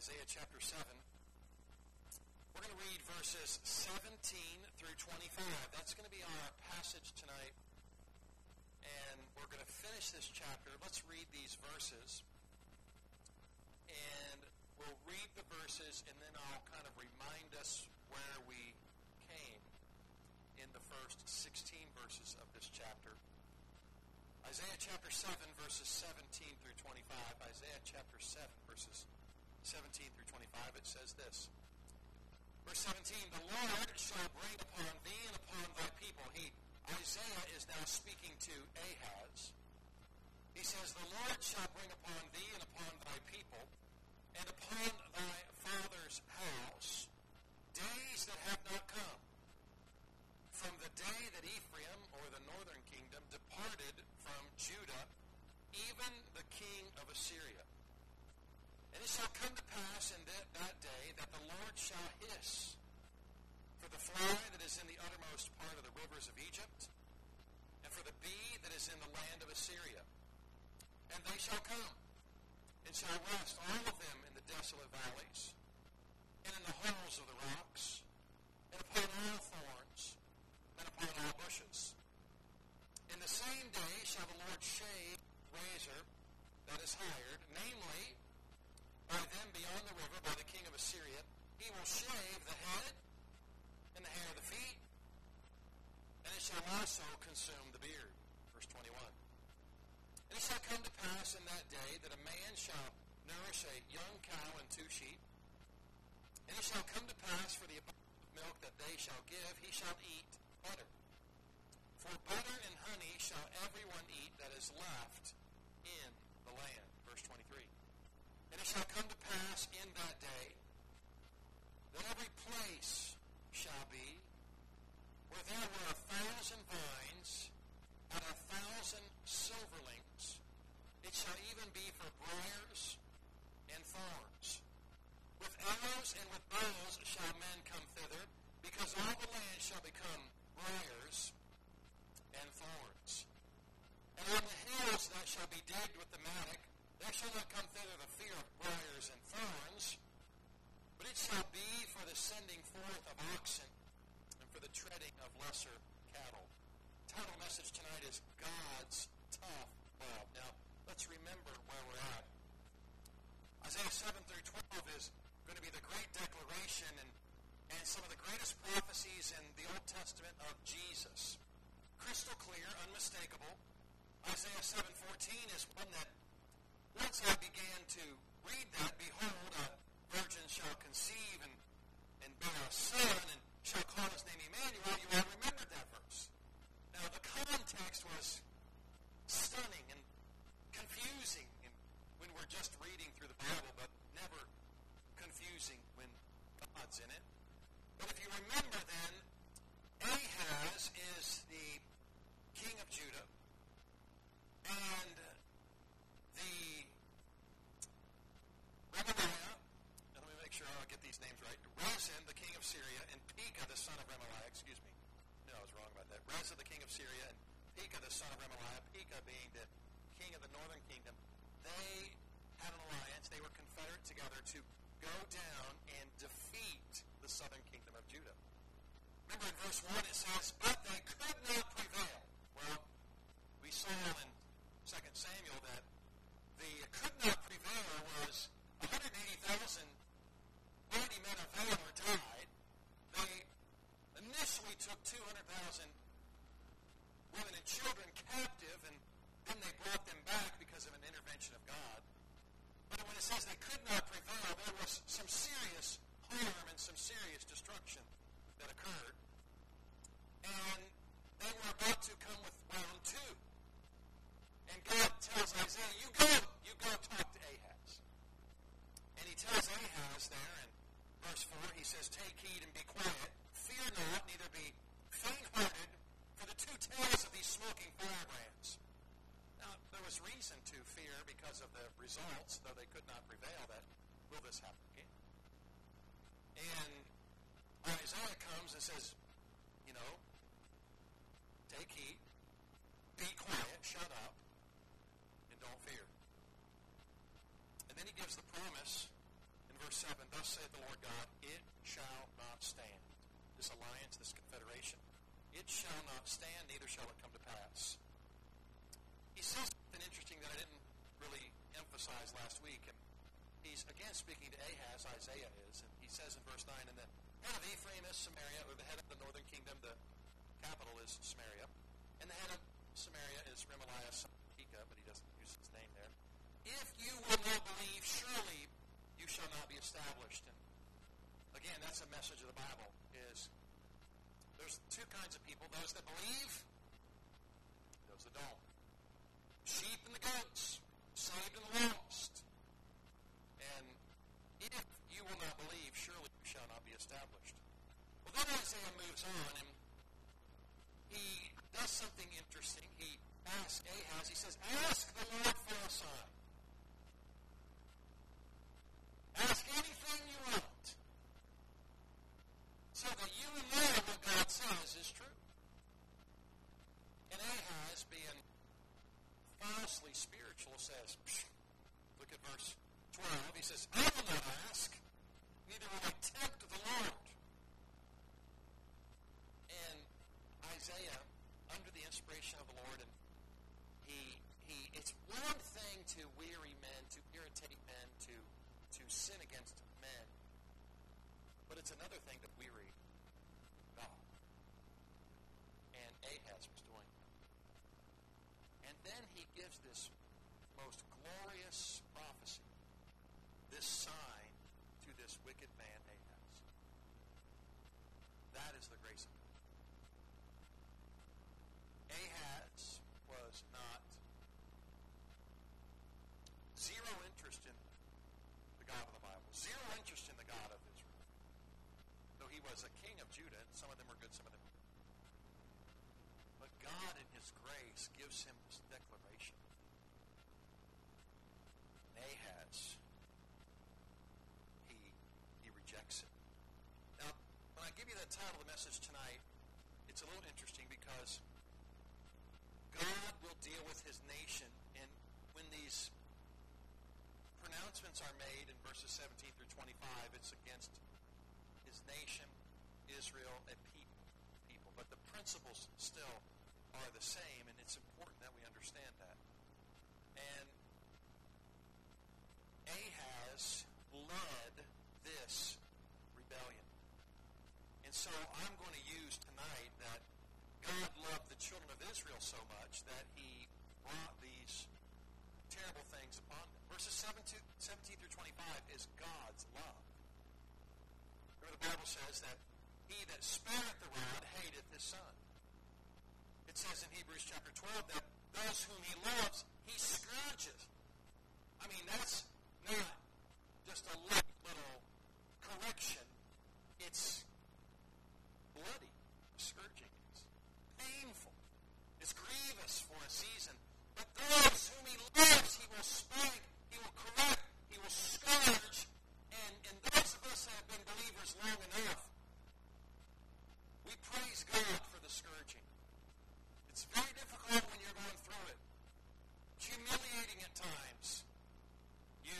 Isaiah chapter 7. We're going to read verses 17 through 25. That's going to be our passage tonight. And we're going to finish this chapter. Let's read these verses. And we'll read the verses, and then I'll kind of remind us where we came in the first 16 verses of this chapter. Isaiah chapter 7, verses 17 through 25. Isaiah chapter 7, verses 17 through 25, it says this. Verse 17, the Lord shall bring upon thee and upon thy people. Isaiah is now speaking to Ahaz. He says, the Lord shall bring upon thee and upon thy people and upon thy father's house days that have not come, from the day that Ephraim, or the northern kingdom, departed from Judah, even the king of Assyria. And it shall come to pass in that day that the Lord shall hiss for the fly that is in the uttermost part of the rivers of Egypt, and for the bee that is in the land of Assyria. And they shall come, and shall rest all of them in the desolate valleys, and in the holes of the rocks, and upon all thorns, and upon all bushes. In the same day shall the Lord shave razor that is hired, namely, by them beyond the river, by the king of Assyria. He will shave the head and the hair of the feet, and it shall also consume the beard. Verse 21. And it shall come to pass in that day that a man shall nourish a young cow and 2 sheep, and it shall come to pass for the abundance of milk that they shall give, he shall eat butter. For butter and honey shall everyone eat that is left in the land. Verse 23. And it shall come to pass in that day that every place shall be where there were 1,000 vines and 1,000 silverlings. It shall even be for briars and thorns. With arrows and with bows shall men come thither, because all the land shall become briars and thorns. And on the hills that shall be digged with the mattock, there shall not come thither the fear of briars and thorns, but it shall be for the sending forth of oxen and for the treading of lesser cattle. The title message tonight is God's Tough Love. Now, let's remember where we're at. Isaiah 7 through 12 is going to be the great declaration and some of the greatest prophecies in the Old Testament of Jesus. Crystal clear, unmistakable. Isaiah 7:14 is one that once I began to read that, behold, a virgin shall conceive and bear a son, and shall call his name Emmanuel. You all remembered that verse. Now, the context was stunning and confusing when we're just reading through the Bible, but never confusing when God's in it. But if you remember then, Ahaz is the king of Judah, and the Remaliah, and let me make sure I get these names right, Rezin, the king of Syria, and Pekah, the son of Remaliah, excuse me. No, I was wrong about that. Rezin, the king of Syria, and Pekah, the son of Remaliah, Pekah being the king of the northern kingdom, they had an alliance. They were confederate together to go down and defeat the southern kingdom of Judah. Remember in verse 1 it says, but they could not prevail. Well, we saw in 2 Samuel that the could not prevail was 180,000 mighty men of valor died. They initially took 200,000 women and children captive, and then they brought them back because of an intervention of God. But when it says they could not prevail, there was some serious harm and some serious destruction that occurred. And they were about to come with round 2. And God tells Isaiah, you go talk to Ahaz. And he tells Ahaz there in verse 4, he says, take heed and be quiet, fear not, neither be faint-hearted, for the 2 tails of these smoking firebrands. Now, there was reason to fear because of the results, though they could not prevail, that will this happen again? And Isaiah comes and says, take heed, be quiet, shut up, and don't fear. And then he gives the promise in verse thus saith the Lord God, it shall not stand. This alliance, this confederation, it shall not stand, neither shall it come to pass. He says something interesting that I didn't really emphasize last week. And he's again speaking to Ahaz, Isaiah is, and he says in verse 9, and the head of Ephraim is Samaria, or the head of the northern kingdom, the capital is Samaria, and the head of Samaria is Remaliah son of Pekah, but he doesn't use his name there. If you will not believe, surely you shall not be established. And again, that's a message of the Bible, is there's two kinds of people, those that believe, those that don't. Sheep and the goats, saved and lost. And if you will not believe, surely you shall not be established. Well, then Isaiah moves on, and he does something interesting. He asks Ahaz, he says, ask the Lord for a sign. Ask anything you want, so that you will know what God says is true. And Ahaz, being falsely spiritual, says, look at verse 12, he says, I will not ask, neither will I tempt the Lord. And Isaiah, under the inspiration of the Lord, and it's one thing to weary men, to irritate men, to sin against men, but it's another thing to weary God. And Ahaz was doing that. And then he gives this most glorious prophecy, this sign to this wicked man Ahaz. That is the grace of God. Ahaz was not zero interest in the God of the Bible, zero interest in the God of Israel. Though he was a king of Judah, and some of them were good, some of them were good. But God in his grace gives him this declaration. Ahaz, he rejects it. Now, when I give you that title of the message tonight, it's a little interesting because God will deal with his nation, and when these pronouncements are made in verses 17 through 25, it's against his nation, Israel, a people. But the principles still are the same, and it's important that we understand that. And Ahaz led this rebellion. And so I'm going to use tonight that God loved the children of Israel so much that he brought these terrible things upon them. Verses 17 through 25 is God's love. Remember, the Bible says that he that spareth the rod hateth his son. It says in Hebrews chapter 12 that those whom he loves, he scourges. I mean, that's not just a little correction. It's bloody. Scourging is painful. It's grievous for a season. But those whom he loves, he will spank, he will correct, he will scourge. And those of us that have been believers long enough, we praise God for the scourging. It's very difficult when you're going through it. It's humiliating at times. You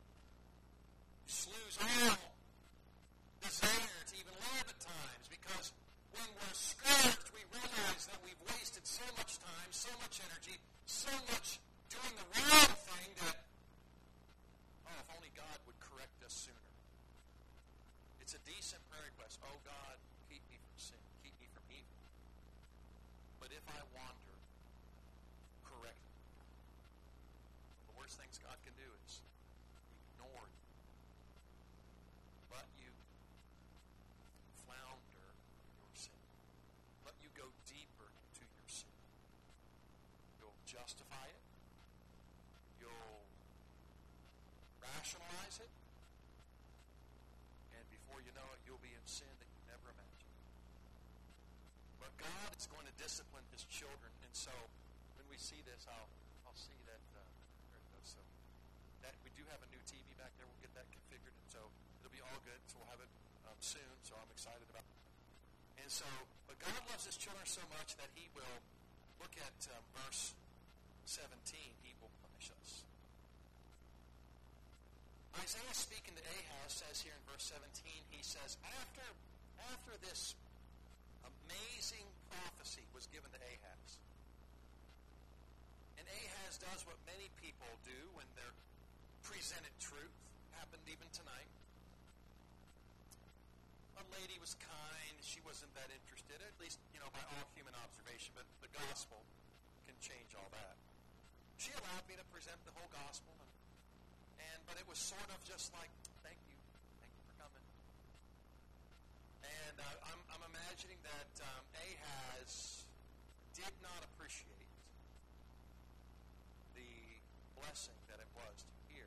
lose all desire to even live at times, because when we're scourged, we realize that we've wasted so much time, so much energy, so much doing the wrong thing that, if only God would correct us sooner. It's a decent prayer request. Oh, God, keep me from sin. Keep me from evil. But if I wander, correct me. The worst things God can do is ignore you. Let you flounder in your sin. Let you go deeper into your sin. You'll justify it. You'll rationalize it. And before you know it, you'll be in sin that you never imagined. But God is going to discipline his children. And so when we see this, I'll see that, there it goes. So that we do have a new TV back there. We'll get that configured. And so it'll be all good. So we'll have it soon. So I'm excited about it. And so, but God loves his children so much that he will, look at verse 17, he will punish us. Isaiah speaking to Ahaz says here in verse 17, he says, after this amazing prophecy was given to Ahaz, and Ahaz does what many people do when they're presented truth, happened even tonight. A lady was kind, she wasn't that interested, at least, by all human observation, but the gospel can change all that. She allowed me to present the whole gospel, but it was sort of just like, thank you for coming. And I'm imagining that Ahaz did not appreciate the blessing that it was to hear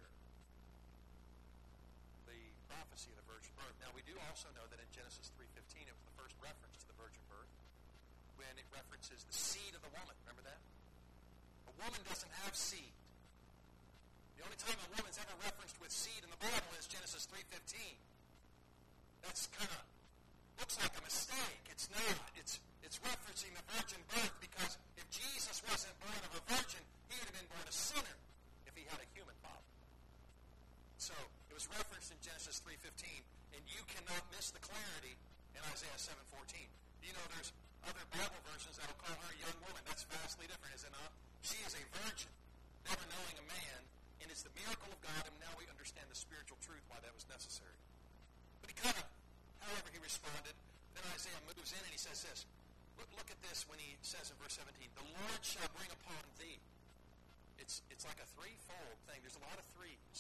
the prophecy of the virgin birth. Now, we do also know that in Genesis 3:15, it was the first reference to the virgin birth, when it references the seed of the woman. Remember that? A woman doesn't have seed. The only time a woman's ever referenced with seed in the Bible is Genesis 3:15. That's kind of looks like a mistake. It's not. It's referencing the virgin birth, because if Jesus wasn't born of a virgin, he would have been born a sinner if he had a human father. So it was referenced in Genesis 3:15, and you cannot miss the clarity in Isaiah 7:14. You know, there's other Bible versions that will call her a young woman. That's vastly different, is it not? She is a virgin, never knowing a man, and it's the miracle of God, and now we understand the spiritual truth why that was necessary. But however he responded, then Isaiah moves in and he says this. Look at this when he says in verse 17, the Lord shall bring upon thee. It's like a threefold thing. There's a lot of threes.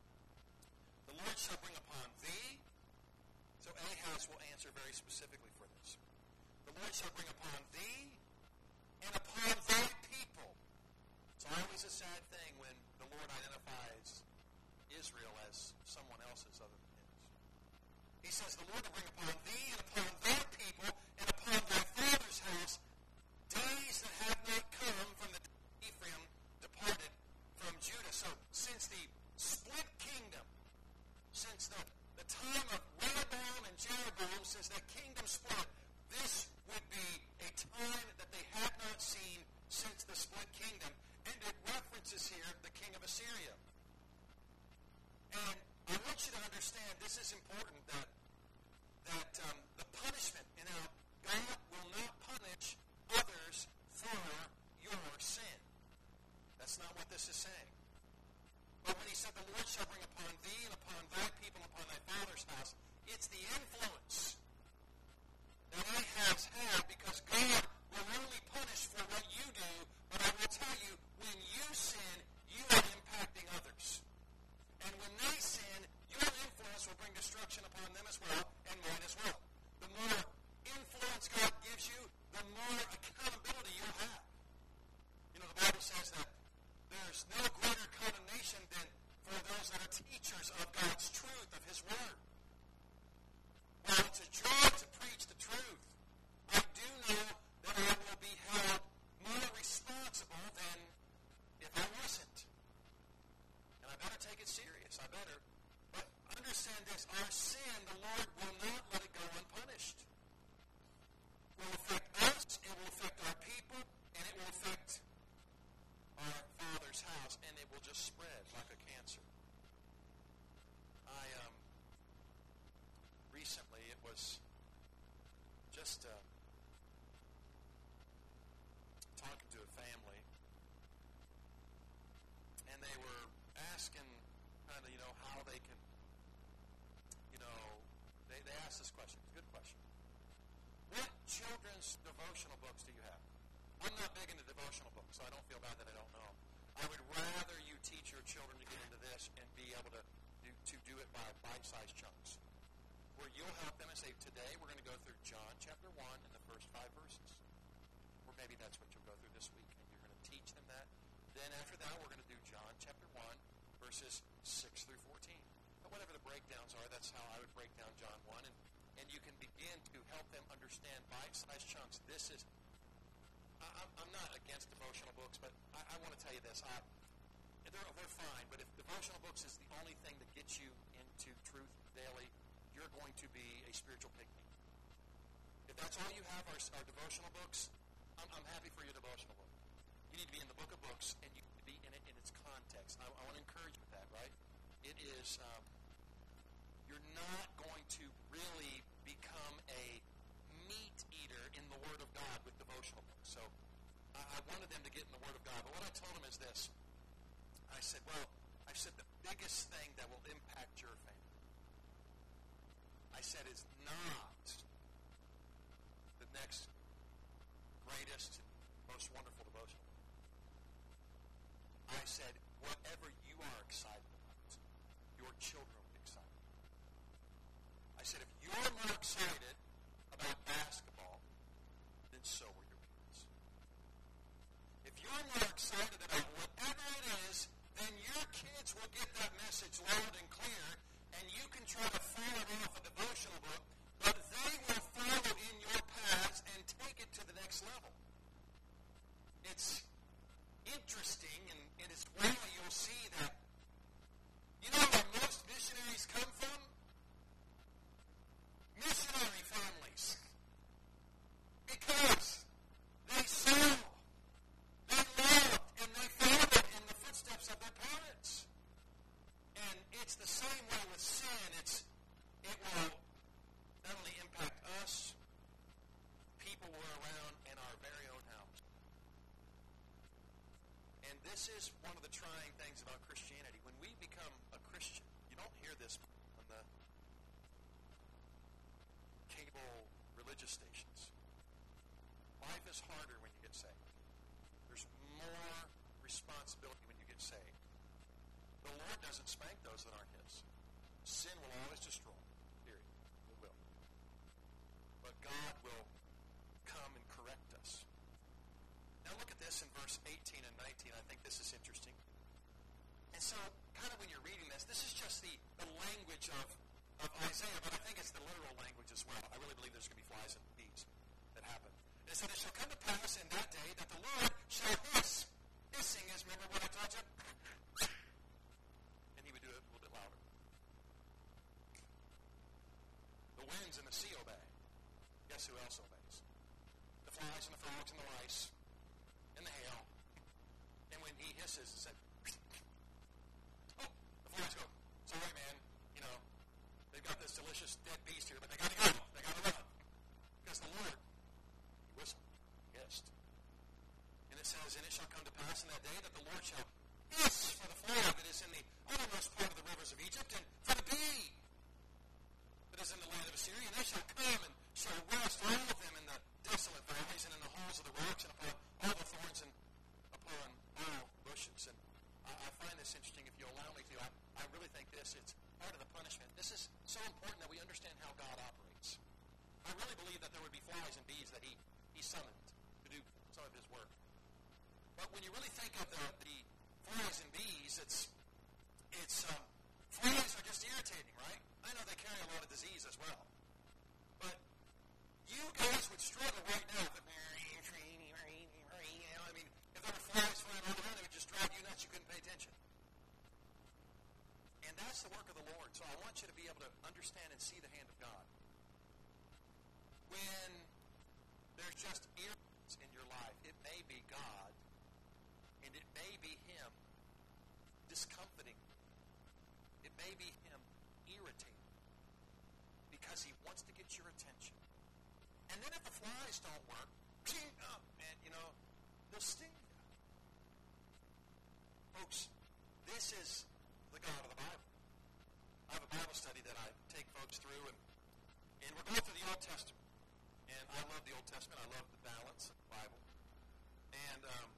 The Lord shall bring upon thee. So Ahaz will answer very specifically for this. The Lord shall bring upon thee and upon thy people. It's always a sad thing when the Lord identifies Israel as someone else's other than his. He says, the Lord will bring upon thee and upon thy people and upon thy father's house days that have not come from the day Ephraim departed from Judah. So since the split kingdom, since the time of Rehoboam and Jeroboam, since that kingdom split, this would be a time that they had not seen since the split kingdom. And it references here the king of Assyria. And I want you to understand, this is important, that the punishment, God will not punish others for your sin. That's not what this is saying. But when he said, the Lord shall bring upon thee and upon thy people and upon thy father's house, it's the influence that Ahaz had, because God will only punish for what you do, but I will tell you, when you sin, you are impacting others. And when they sin, your influence will bring destruction upon them as well, and mine as well. The more influence God gives you, the more accountability you'll have. The Bible says that there's no greater condemnation than for those that are teachers of God's truth, of his word. While it's a joy to preach the truth, I do know that I will be held more responsible than if I wasn't. And I better take it serious. I better. But understand this. Our sin, the Lord will not let it go unpunished. It will affect us, it will affect our people, and it will affect our Father's house, and it will just spread like a cancer. Recently, it was just talking to a family, and they were asking kind of, how they can, they asked this question. It's a good question. What children's devotional books do you have? I'm not big into devotional books, so I don't feel bad that I don't know. I would rather you teach your children to get into this and be able to do it by bite-sized chunks, where you'll help them and say, today we're going to go through John chapter 1 and the first 5 verses. Or maybe that's what you'll go through this week, and you're going to teach them that. Then after that, we're going to do John chapter 1, verses 6 through 14. But whatever the breakdowns are, that's how I would break down John 1. And you can begin to help them understand bite-sized chunks. This is, I'm not against devotional books, but I want to tell you this. They're fine, but if devotional books is the only thing that gets you into truth daily, you're going to be a spiritual picnic. If that's all you have are devotional books, I'm happy for your devotional book. You need to be in the book of books, and you need to be in it in its context. I want to encourage you with that, right? It is, you're not going to really become a meat eater in the Word of God with devotional books. So I wanted them to get in the Word of God. But what I told them is this. I said, the biggest thing that will impact your family, I said, is not the next greatest, most wonderful devotional. I said, whatever you are excited about, your children will be excited. I said, if you're more excited about basketball, then so will your kids. If you're more excited about whatever it is, then your kids will get that message loud and clear, and you can try to follow off a devotional book, but they will follow in your paths and take it to the next level. It's interesting, and it's why you'll see that. You know where most missionaries come from? Missionary families. Because they saw, they loved, and they followed in the footsteps of their parents. And it's the same way with sin. It will not only impact us, people we're around, and our very own house. And this is one of the trying things about Christianity. When we become a Christian, you don't hear this on the cable religious stations. Life is harder when you get saved. There's more responsibility when you get saved. The Lord doesn't spank those that aren't His. Sin will always destroy. Period. It will. But God will come and correct us. Now look at this in verse 18 and 19. I think this is interesting. And so, kind of when you're reading this is just the language of Isaiah, but I think it's the literal language as well. I really believe there's going to be flies and bees that happen. And it said, it shall come to pass in that day that the Lord shall hiss. Hissing is, remember what I taught you? And He would do it a little bit louder. The winds and the sea obey. Guess who else obeys? The flies and the frogs and the lice and the hail. And when He hisses, it said, oh, the flies go, sorry man, they've got this delicious dead beast here, but they got to go. They got to run. Because the Lord whistled, hissed. And it says, and it shall come to pass in that day that the Lord shall hiss for the fly that is in the uttermost part of the rivers of Egypt, and for the bee that is in the land of Assyria, and they shall come and shall rest all of them in the desolate valleys and in the holes of the rocks and upon all the thorns and upon all bushes. And I find this interesting. If you allow me to, I really think it's part of the punishment. This is so important that we understand how God operates. I really believe that there would be flies and bees that He summoned to do some of His work. But when you really think of the flies and bees, flies are just irritating, right? I know they carry a lot of disease as well. But you guys would struggle right now with if there were flies flying all around, it would just drive you nuts. You couldn't pay attention. And that's the work of the Lord. So I want you to be able to understand and see the hand of God. When there's just irritants in your life, it may be God, and it may be Him discomforting. It may be Him irritating because He wants to get your attention. And then if the flies don't work, and they'll sting you. Folks, this is the God of the Bible. I have a Bible study that I take folks through, and we're going through the Old Testament. And I love the Old Testament. I love the balance of the Bible. And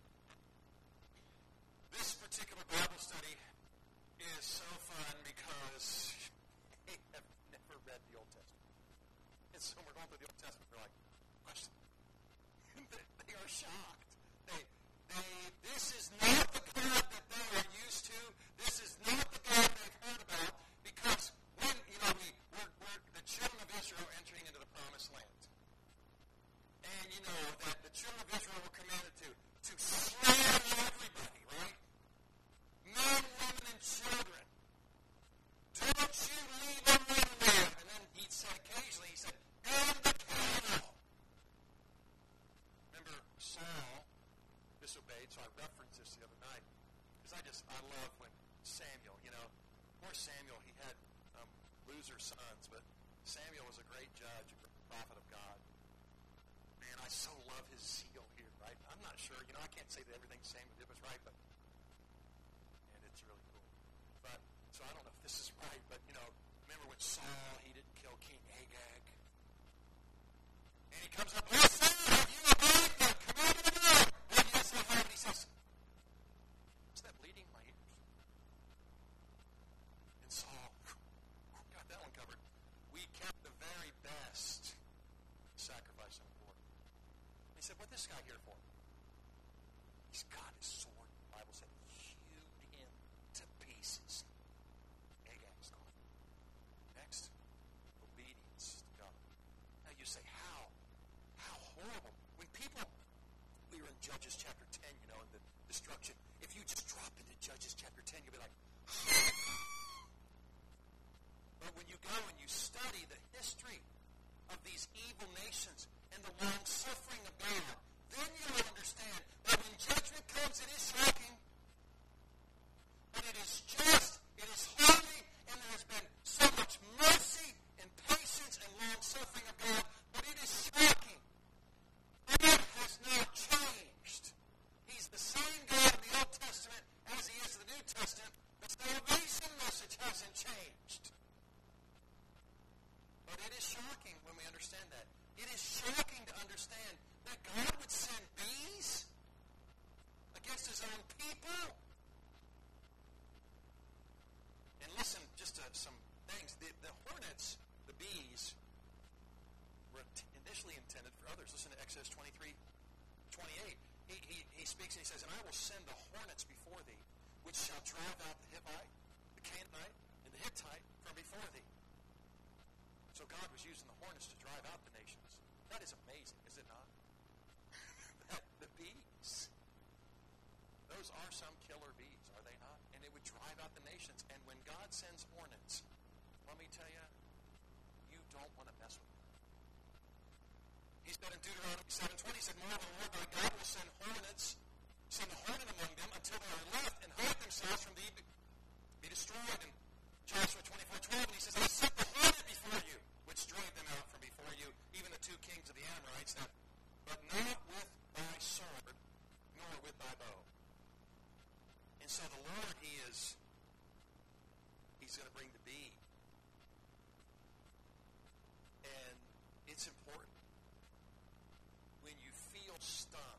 this particular Bible study is so fun because they have never read the Old Testament. And so we're going through the Old Testament. They're like, question. They are shocked. This is not the God that they are used to. This is not the God they've heard about. Because when, we're the children of Israel entering into the promised land. And you know that the children of Israel were commanded to slay everybody, right? Men, women, and children. Don't you leave them live. And then he said occasionally, and the cattle. Remember Saul disobeyed, so I referenced this the other night. Because I love when Samuel, Poor Samuel, he had loser sons, but Samuel was a great judge, a prophet of God. Man, I so love his zeal here, right? I'm not sure, I can't say that everything Samuel did was right, but man, it's really cool. But, so I don't know if this is right, but, remember when Saul, he didn't kill King Agag? And he comes up, "Yes, sir, have you obeyed the command of the Lord?" "Oh, yes, I have." And he says, "Is that bleeding my ears?" And Saul got that one covered. "We kept the very best sacrifice on the Lord." He said, "What's this guy here for?" "He's got his sword." The Bible said, hewed him to pieces. Agag's gone. Next, obedience to God. Now you say, how? How horrible. When we were in Judges chapter 10, in the destruction. If you just drop into Judges chapter 10, you'll be like, but when you go and you study the history of these evil nations and the long suffering of God, then you'll understand that when judgment comes, it is shocking, but it is just, it is holy, and there has been so much mercy and patience and long suffering of God, but it is shocking. God has not changed. He's the same God in the Old Testament as he is in the New Testament. The salvation message hasn't changed. But it is shocking when we understand that. It is shocking to understand that God would send bees against his own people. And listen, just some things. The hornets, the bees, were initially intended for others. Listen to Exodus 23:28. He speaks and he says, "And I will send the hornets before thee, which shall drive out the Hivite, the Canaanite, and the Hittite from before thee." So God was using the hornets to drive out the nations. That is amazing, is it not? The bees. Those are some killer bees, are they not? And it would drive out the nations. And when God sends hornets, let me tell you, you don't want to mess with them. He said in Deuteronomy 7:20, he said, "Moreover, the Lord thy God will send a hornet among them until they are left and hide themselves from thee, be destroyed." And Joshua 24:12, and he says, "I set the hornet before you, which drave them out from before you, even the two kings of the Amorites, but not with thy sword, nor with thy bow." And so the Lord, he's going to bring the bee. And it's important. When you feel stunned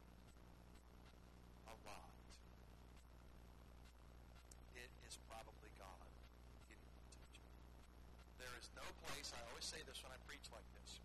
a lot, it is probably God getting your attention. There is no place, I always say this when I preach like this.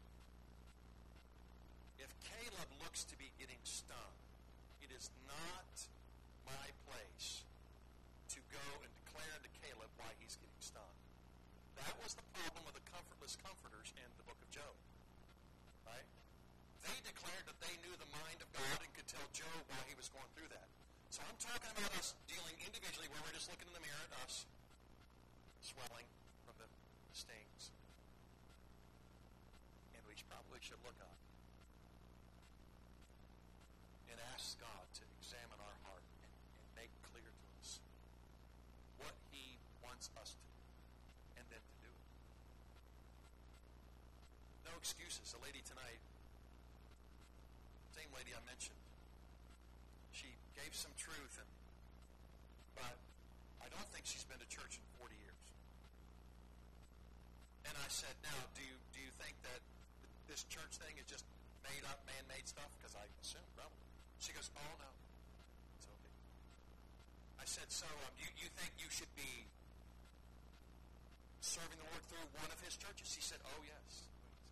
If Caleb looks to be getting stung, it is not my place to go and declare to Caleb why he's getting stung. That was the problem of the comfortless comforters in the book of Job. Right? They declared that they knew the mind of God and could tell Job why he was going through that. So I'm talking about us dealing individually where we're just looking in the mirror at us, swelling from the stings. And we probably should look up and ask God to examine our heart and make clear to us what he wants us to do, and then to do it. No excuses. A lady tonight, same lady I mentioned, she gave some truth, but I don't think she's been to church in 40 years. And I said, "Now, do you think that this church thing is just made up, man-made stuff?" Because I assume probably. She goes, "Oh, no. It's okay." I said, "So, do you think you should be serving the Lord through one of his churches?" She said, "Oh, yes."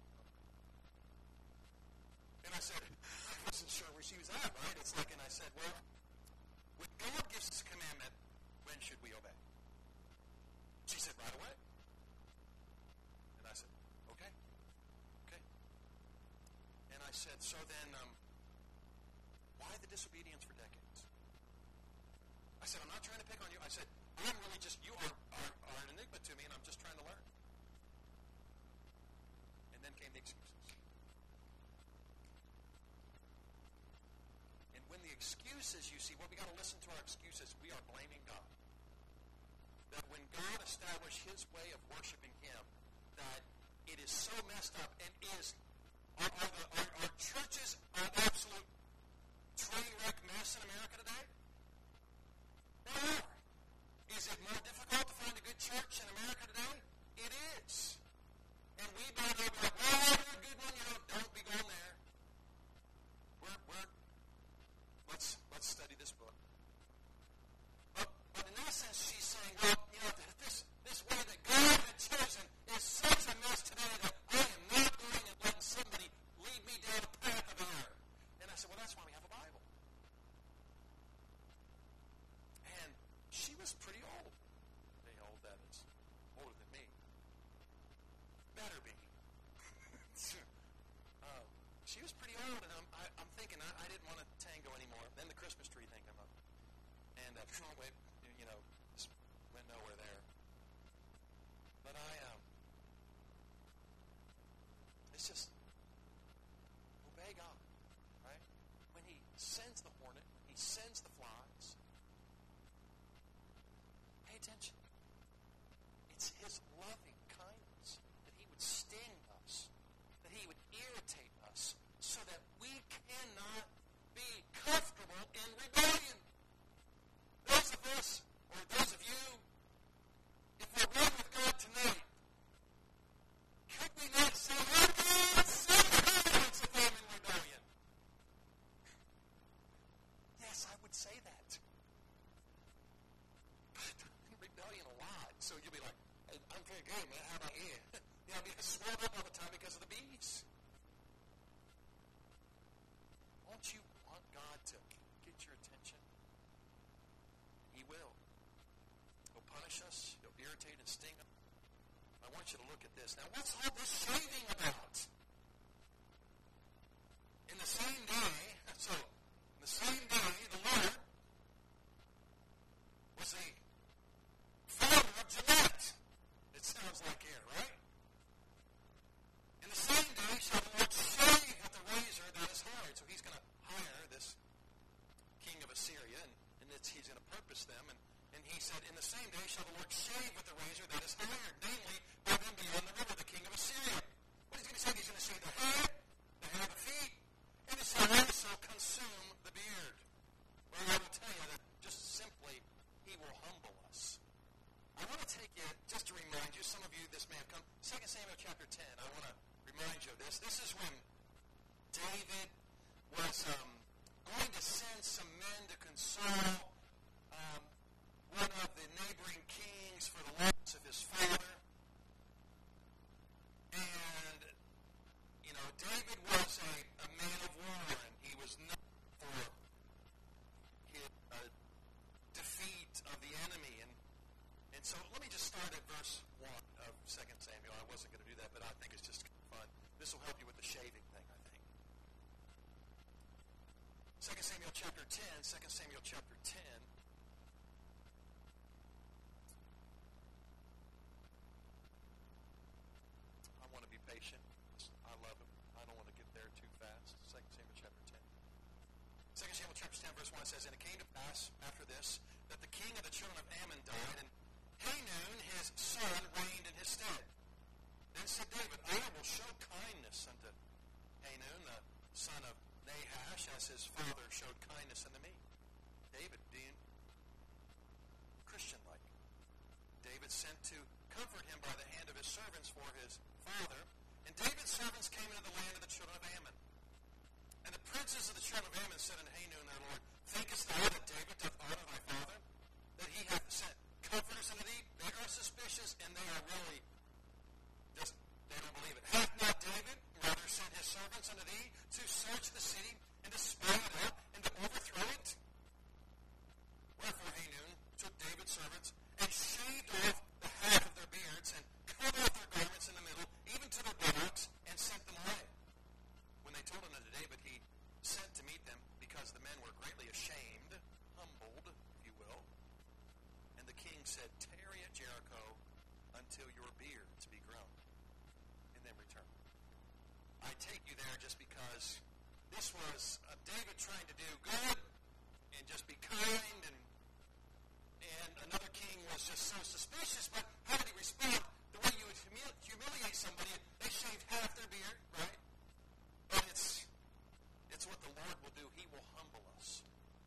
And I said, I wasn't sure where she was at, right? It's like, and I said, "Well, when God gives us a commandment, when should we obey?" She said, "Right away." And I said, okay. And I said, "So then, why the disobedience for decades?" I said, "I'm not trying to pick on you." I said, "I'm really just, you are an enigma to me, and I'm just trying to learn." And then came the excuses. And when the excuses, you see, well, we got to listen to our excuses. We are blaming God. that when God established his way of worshiping him, that it is so messed up and is, our churches are an absolute train wreck mess in America today? They are. Is it more difficult to find a good church in America today? It is. And we might be like, well, you're a good one, don't be going there. Let's study this book. But in essence, she's saying, well, this way that God had chosen is such a mess today that I am not going and letting somebody lead me down a path of error. And I said, well, that's why we have a Bible. And she was pretty old. Pretty old, that is. Older than me. Better be. She was pretty old, and I'm thinking I didn't want to tango anymore. Then the Christmas tree thing came up. And just went nowhere there. But it's just obey God, right? When he sends the hornet, when he sends the flies, pay attention. It's his loving kindness that he would sting us, that he would irritate us, so that we cannot be comfortable in rebellion. Those of us, or those of you, if we're one with God tonight, could we not say, oh God, sometimes if I'm in rebellion? Yes, I would say that. But I'm in rebellion a lot. So you'll be like, I'm very good, man. How about you? I'll be swelled up all the time because of the bees. Won't you want God to get your attention? He will. He'll punish us. He'll irritate and sting us. I want you to look at this. Now, what's all this shaving about? In the same day, the Lord was the father of Jeanette. It sounds like here, right? In the same day shall the Lord shave with the razor that is hired. So he's going to hire this king of Assyria, and he's going to purpose them. And he said, in the same day shall the Lord shave with the razor that is hired, namely, by them beyond the river, the king of Assyria. What is he going to say? He's going to shave the head, the hair of the feet, and he shall also consume the beard. Well, I will tell you that just simply, he will humble us. I want to take you, just to remind you, some of you, this may have come, 2 Samuel chapter 10, I want to remind you of this. This is when David was going to send some men to console one of the neighboring kings for the loss of his father. And, David was a man of war, and he was known for his defeat of the enemy. And so let me just start at verse 1 of 2 Samuel. I wasn't going to do that, but I think it's just fun. This will help you with the shaving thing, I think. 2 Samuel chapter 10, 2 Samuel chapter 10. I want to be patient. I love him. I don't want to get there too fast. 2 Samuel chapter 10. 2 Samuel chapter 10, verse 1 says, and it came to pass after this that the king of the children of Ammon died, and Hanun, his son, reigned in his stead. Then said David, I will show kindness unto Hanun, the son of Nahash, as his father showed kindness unto me. David being Christian-like. David sent to comfort him by the hand of his servants for his father. And David's servants came into the land of the children of Ammon. And the princes of the children of Ammon said unto Hanun their lord, thinkest thou that David doth honor thy father? That he hath sent comforters unto thee? They are suspicious, and they are really just, they don't believe it. Hath not David rather sent his servants unto thee to search the city, and to spy it out, and to overthrow it? Wherefore Hanun took David's servants, and shaved off the half of their beards, and cut off their garments in the middle, even to their buttocks, and sent them away. When they told unto David, he sent to meet them, because the men were greatly ashamed, humbled, if you will. And the king said, tarry at Jericho until your beards be grown, and then return. I take you there just because this was David trying to do good and just be kind and and another king was just so suspicious, but how did he respond? The way you would humiliate somebody, they shaved half their beard, right? But it's what the Lord will do. He will humble us.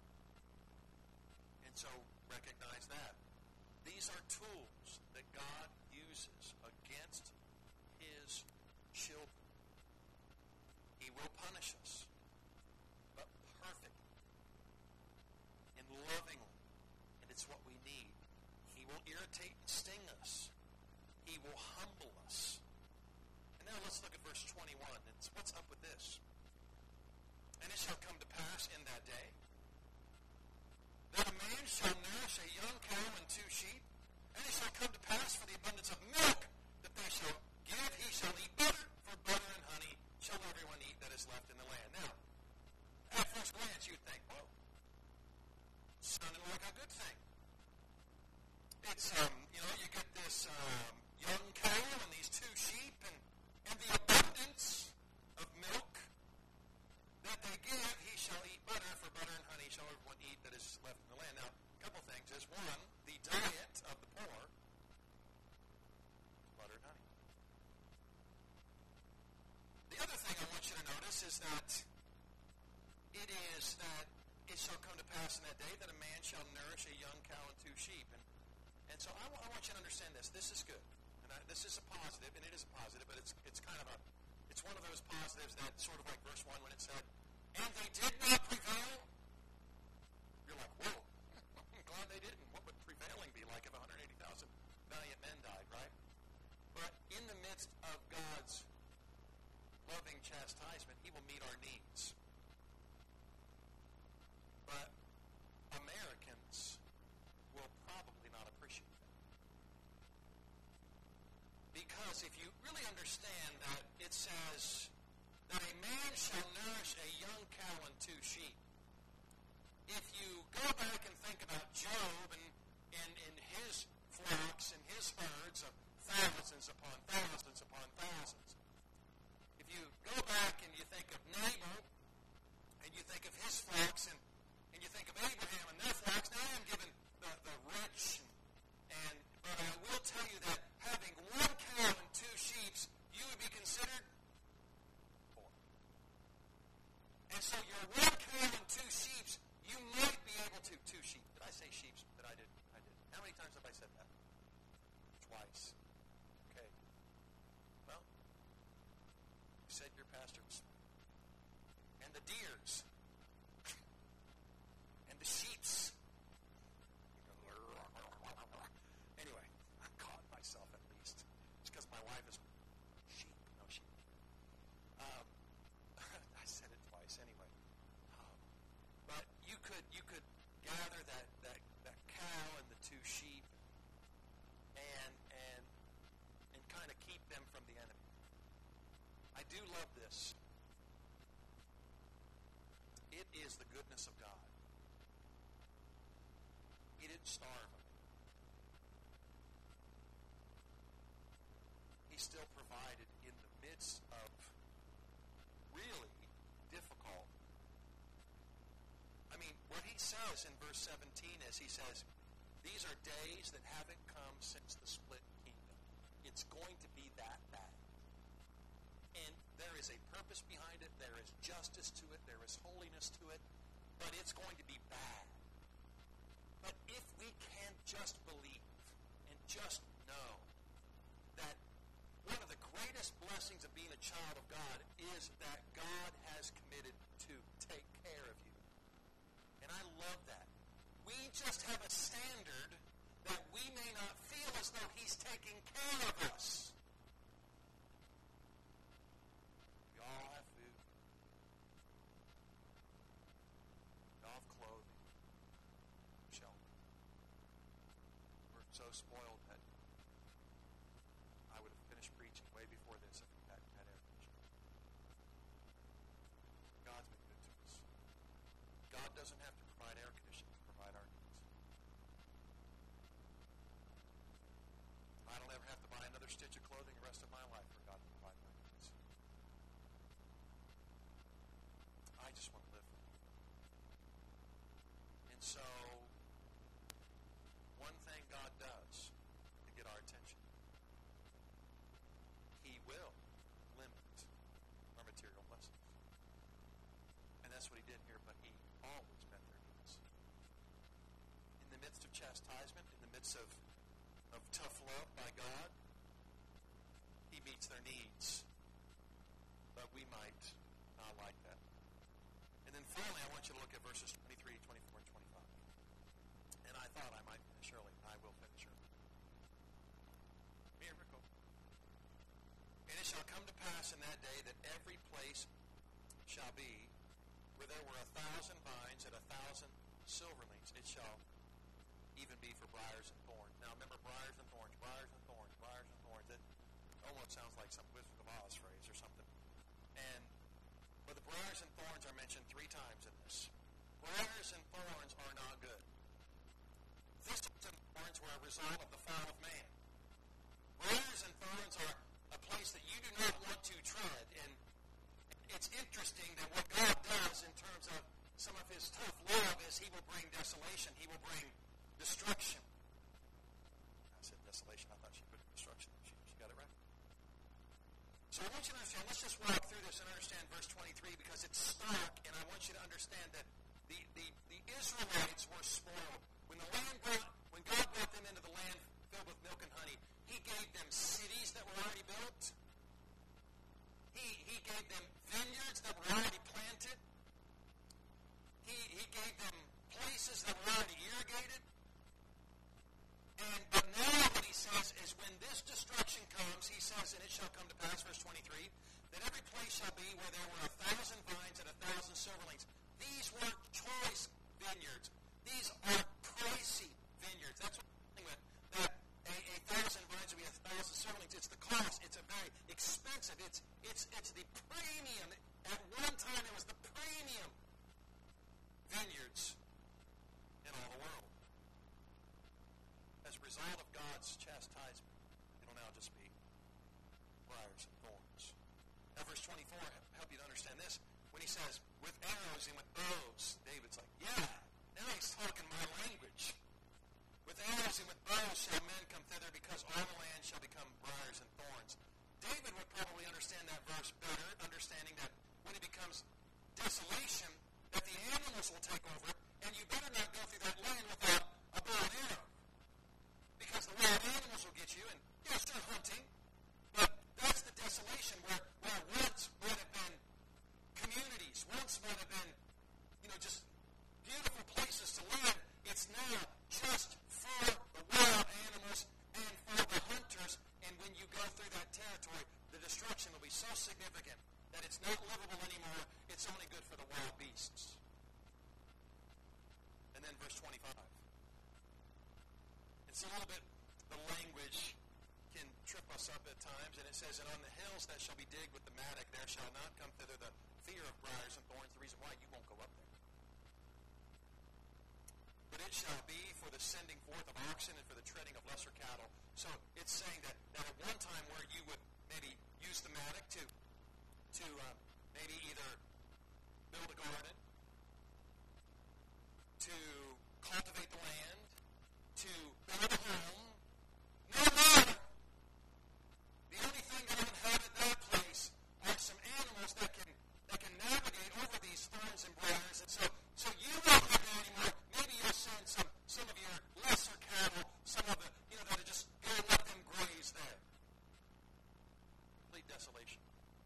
And so recognize that. These are tools that God uses against his children. He will punish us, but perfectly and lovingly. And it's what we need. He will irritate and sting us. He will humble us. And now let's look at verse 21. It's what's up with this? And it shall come to pass in that day that a man shall nourish a young cow and 2 sheep, and it shall come to pass for the abundance of milk that they shall give, he shall eat butter, for butter and honey shall everyone eat that is left in the land. Now, at first glance, you'd think, whoa, sounded like a good thing. It's, you get this young cow and these 2 sheep, and the abundance of milk that they give, he shall eat butter, for butter and honey shall everyone eat that is left in the land. Now, a couple things is, one, the diet of the poor is butter and honey. The other thing I want you to notice is that it shall come to pass in that day that a man shall nourish a young cow and 2 sheep. And so I want you to understand this. This is good. And this is a positive, and it is a positive, but it's kind of it's one of those positives that sort of like verse 1 when it said, and they did not prevail. You're like, whoa, I'm glad they didn't. What would prevailing be like if 180,000 valiant men died, right? But in the midst of God's loving chastisement, he will meet our needs. But Americans will probably not appreciate that. Because if you really understand that it says that a man shall nourish a young cow and 2 sheep, if you go back and think about Job and his flocks and his herds of thousands upon thousands upon thousands, if you go back and you think of Nabal and you think of his flocks and you think of Abraham and their flocks, now I'm given the rich, but I will tell you that having 1 cow and 2 sheep, you would be considered poor. And so your 1 cow and 2 sheep, you might be able to, 2 sheep. Did I say sheep? That I did. How many times have I said that? Twice. Okay. Well, you said your pastors. And the deers. And the sheeps. Anyway, I caught myself at least. It's because my wife is sheep. No sheep. I said it twice anyway. But you could gather that cow and the 2 sheep and kind of keep them from the enemy. I do love this. It is the goodness of God. He didn't starve them. He still provided in the midst of really difficult. I mean, what he says in verse 17 is, he says, these are days that haven't come since the split kingdom. It's going to be that bad. And there is a purpose behind it. There is justice to it. There is holiness to it. But it's going to be bad. But if we can just believe and just know that one of the greatest blessings of being a child of God is that God has committed to take care of you. And I love that. We just have a standard that we may not feel as though he's taking care of us. We all have food. We all have clothing. Shelter. We're so spoiled that I would have finished preaching way before this if we hadn't had air conditioning. God's been good to us. God doesn't have to provide air conditioning to provide our needs. I don't ever have to buy another stitch of clothing the rest of my life for God to provide my needs. I just want to live for him. And so, chastisement, in the midst of tough love by God. He meets their needs. But we might not like that. And then finally, I want you to look at verses 23, 24, and 25. And I thought I might finish early. I will finish early. Miracle. And it shall come to pass in that day that every place shall be where there were 1,000 vines and 1,000 silverlings. It shall even be for briars and thorns. Now remember, briars and thorns, briars and thorns, briars and thorns. It almost sounds like some Wizard of Oz phrase or something. But the briars and thorns are mentioned 3 times in this. Briars and thorns are not good. Thistles and thorns were a result of the fall of man. Briars and thorns are a place that you do not want to tread. And it's interesting that what God does in terms of some of his tough love is he will bring desolation. He will bring destruction. I said desolation. I thought she put destruction. She got it right. So I want you to understand, let's just walk through this and understand verse 23 because it's stark, and I want you to understand that the Israelites were spoiled. When God brought them into the land filled with milk and honey, he gave them cities that were already built. He gave them vineyards that were already planted. He gave them places that were already irrigated. But now what he says is when this destruction comes, he says, and it shall come to pass, verse 23, that every place shall be where there were 1,000 vines and 1,000 silverlings. These weren't choice vineyards. These are pricey vineyards. That's what I'm saying with that a 1,000 vines will be 1,000 silverlings. It's the cost. It's a very expensive. It's the premium. At one time it was the premium vineyards in all the world. As a result of God's chastisement, it'll now just be briars and thorns. Now, verse 24, help you to understand this. When he says, with arrows and with bows, David's like, yeah, now he's talking my language. With arrows and with bows shall men come thither, because all the land shall become briars and thorns. David would probably understand that verse better, understanding that when it becomes desolation, that the animals will take over, and you better not go through that land without a bow and arrow. Because the wild animals will get you, and yes, they're hunting, but that's the desolation where once might have been communities, once might have been, just beautiful places to live. It's now just for the wild animals and for the hunters, and when you go through that territory, the destruction will be so significant that it's not livable anymore. It's only good for the wild beasts. And then verse 25. It's a little bit, the language can trip us up at times, and it says, and on the hills that shall be digged with the mattock, there shall not come thither the fear of briars and thorns. The reason why you won't go up there. But it shall be for the sending forth of oxen and for the treading of lesser cattle. So it's saying that at one time where you would maybe use the mattock to maybe either build a garden, to cultivate the land, to build a home. No more. The only thing that will inhabit that place are some animals that can navigate over these thorns and briars. And so you won't have that anymore. Maybe you'll send some of your lesser cattle, some of the that are just go let them graze there. Complete desolation.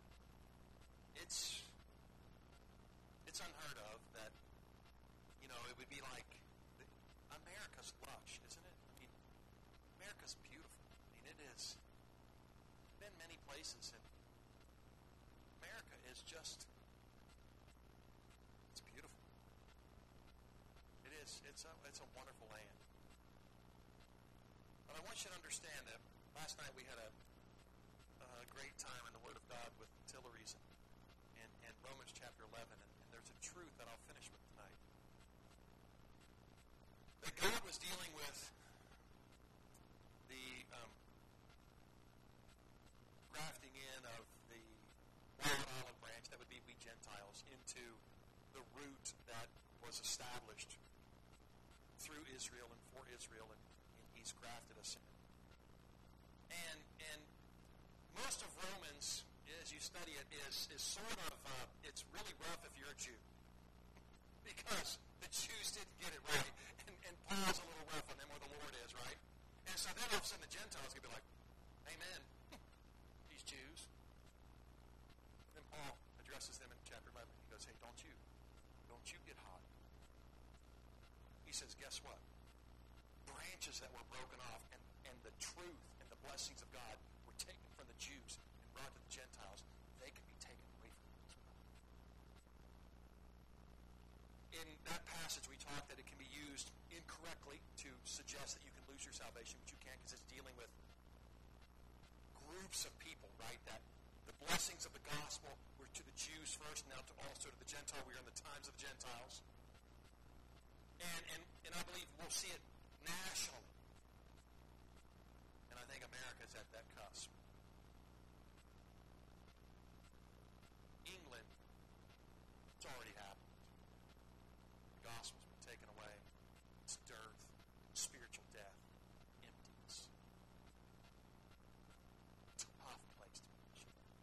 It's unheard of that it would be like America's lush, isn't it? I mean, America's beautiful. I mean, it is. Been many places, and America is just, it's beautiful. It is. It's a wonderful land. But I want you to understand that last night we had a great time in the Word of God with Tilleries and Romans chapter 11, and there's a truth that I'll finish with tonight. That God was dealing with the grafting in of the wild olive branch, that would be we Gentiles, into the root that was established through Israel and for Israel, and He's grafted us in. And most of Romans, as you study it, is sort of, it's really rough if you're a Jew. because the Jews didn't get it right, and Paul's a little rough on them where the Lord is, right? And so then all of a sudden the Gentiles are going to be like, amen, these Jews. Then Paul addresses them in chapter 11. He goes, hey, don't you get hot. He says, guess what? Branches that were broken off and the truth and the blessings of God were taken from the Jews and brought to the Gentiles. They can be taken away from them as well. In that passage, we talked that it can be used incorrectly to suggest that you can lose your salvation, but you can't, because it's dealing with groups of people, right? That the blessings of the gospel were to the Jews first, now to also to the Gentile. We are in the times of the Gentiles. And I believe we'll see it nationally. And I think America's at that cusp. England, it's already happened. The gospel's been taken away. It's dearth, spiritual death, emptiness. It's a tough place to be.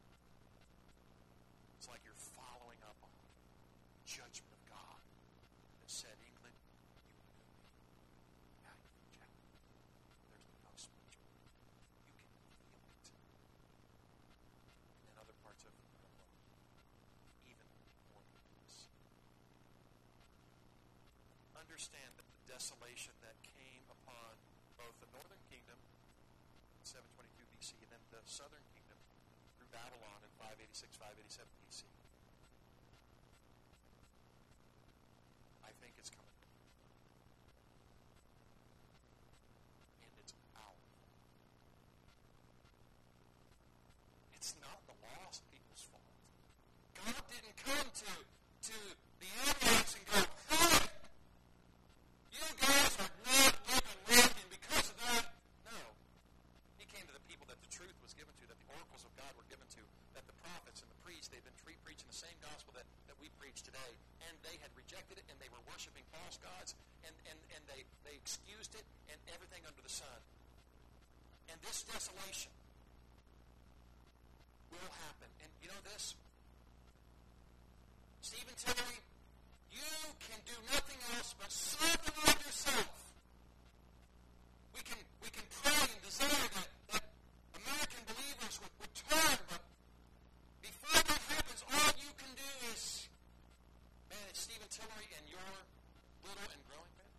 It's like you're following up on judgment of God that said, England, you will do me. Now you've rejected it. There's no spiritual. You can feel it. And in other parts of the world, even more than this. Understand that the desolation that came upon both the northern kingdom in 722 BC and then the southern kingdom through Babylon in 586, 587 BC. I think it's coming. And it's our. It's not the lost people's fault. God didn't come to the Amorites and go, hey, you guys are not living right, and because of that, no. He came to the people that the truth was given to, that the oracles of God were given to, that the prophets and the priests, they've been preaching the same gospel that we preach today, and they had rejected it, and they were worshiping false gods, and they excused it, and everything under the sun. And this desolation will happen. And you know this? Stephen Tillery, you can do nothing else but sanctify yourself. We can pray and desire that American believers would turn, but before that happens, all you can do is manage Stephen Tillery and your little and growing family.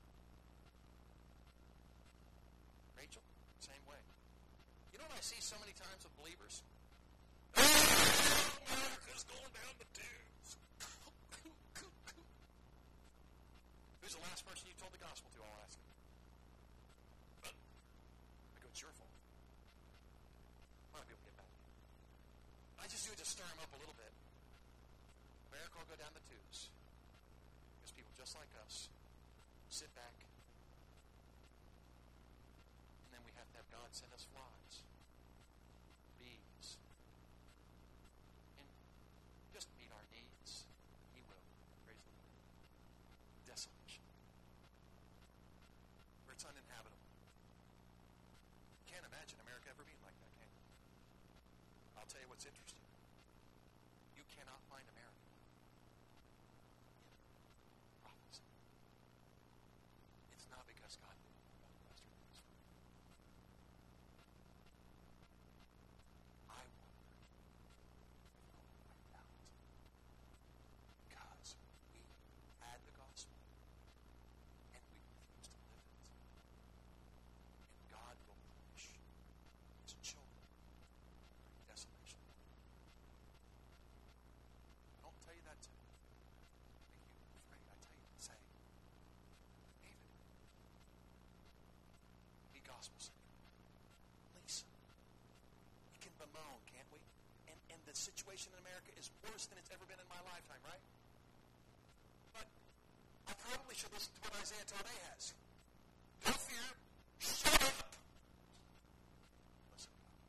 Rachel, same way. You know what I see so many times with believers? America's going down the tubes. Who's the last person you told the gospel to? I'll ask you. I go, it's your fault. A lot of people get mad. I just do it to stir them up a little bit. America will go down the tubes. Because people just like us sit back, and then we have to have God send us flies, bees, and just meet our needs. He will. Praise the Lord. Desolation. Where it's uninhabitable. Can't imagine America ever being like that, can you? I'll tell you what's interesting. You cannot find America in prophecy. It's not because God didn't know about the Western Hemisphere. I wonder if we're wiped out because we had the gospel and we refused to live it. And God will punish His children during desolation. Don't tell you that to make you afraid. I tell you to say, David, be gospel-centered. Listen, we can bemoan, can't we? And the situation in America is worse than it's ever been in my lifetime, right? But I probably should listen to what Isaiah told Ahaz. Don't fear, shut up. Listen to God.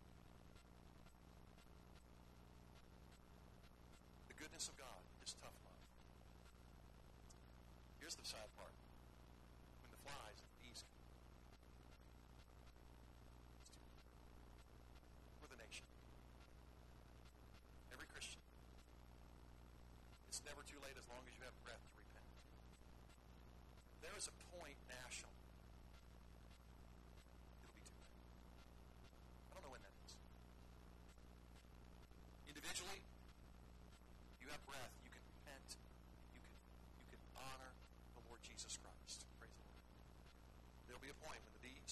The goodness of God is tough love. Here's the sad part. When the flies and the bees come, it's too late. We're the nation. Every Christian. It's never too late as long as you have breath to repent. There is a point nationally. It'll be too late. I don't know when that is. Individually, you have breath. You can repent. You can honor the Lord Jesus Christ. Praise the Lord. There'll be a point when the